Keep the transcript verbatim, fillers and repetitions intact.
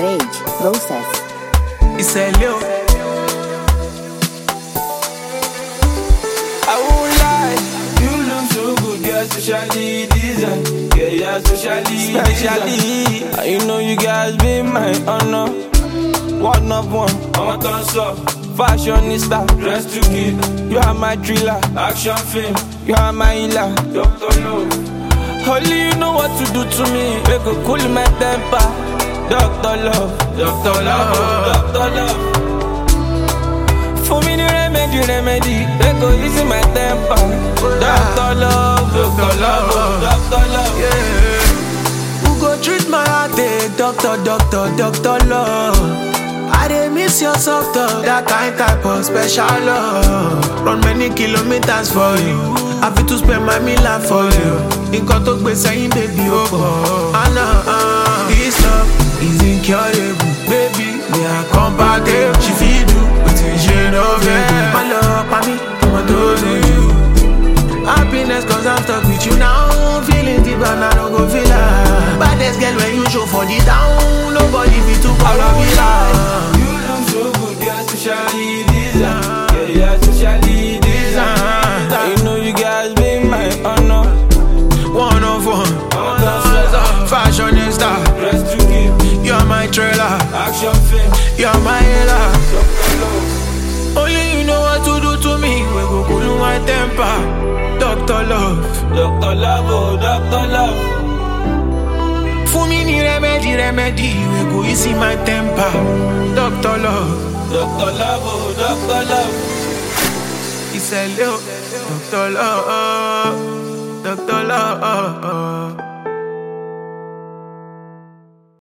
Rage Process. It's a Leo. I won't lie, you look so good, you're socially designed. Yeah, you're socially Especially, designed. You know you guys be my honor. One of one, I'm a dancer, fashionista, dress to kill. You are my thriller, action film. You are my healer, Doctor Love. Only you know what to do to me. They go cool my temper, Doctor Love, Doctor Love, Doctor Love. For me the remedy, remedy. They go easy my temper, Doctor Love, Doctor Love, Doctor Love. Yeah. Who go treat my heartache? Doctor, Doctor, Doctor Love. I dey miss your soft touch, that kind type of special love. Run many kilometers for you, I fit to spend my meal for you. Nǹkan tó gbé sẹ́yìn baby ó pọ̀. Anna, uh, this love is incurable, baby. We are compatible. She fit do wetin she no fit do. My love, pa mi, ọmọ tó lójú. Happiness cause I'm stuck with you now. Feeling deep and I don't go feel like baddest girl when you show for the town. Nobody fit to follow me like. You look so good, you're socially designed. Yeah, you're socially designed. You know you guys be my honor. One of one, I'm a dancer, fashionista, dress to kill. you're my trailer, Action film, you're my healer. Doctor Love. Only you know what to do to me. We go cool my temper, Doctor Love. Doctor Love, oh, Doctor Love. For me ni remedy, remedy. We go easy my temper, Doctor Love. Doctor Love, oh, Doctor Love. It's a little Doctor Love.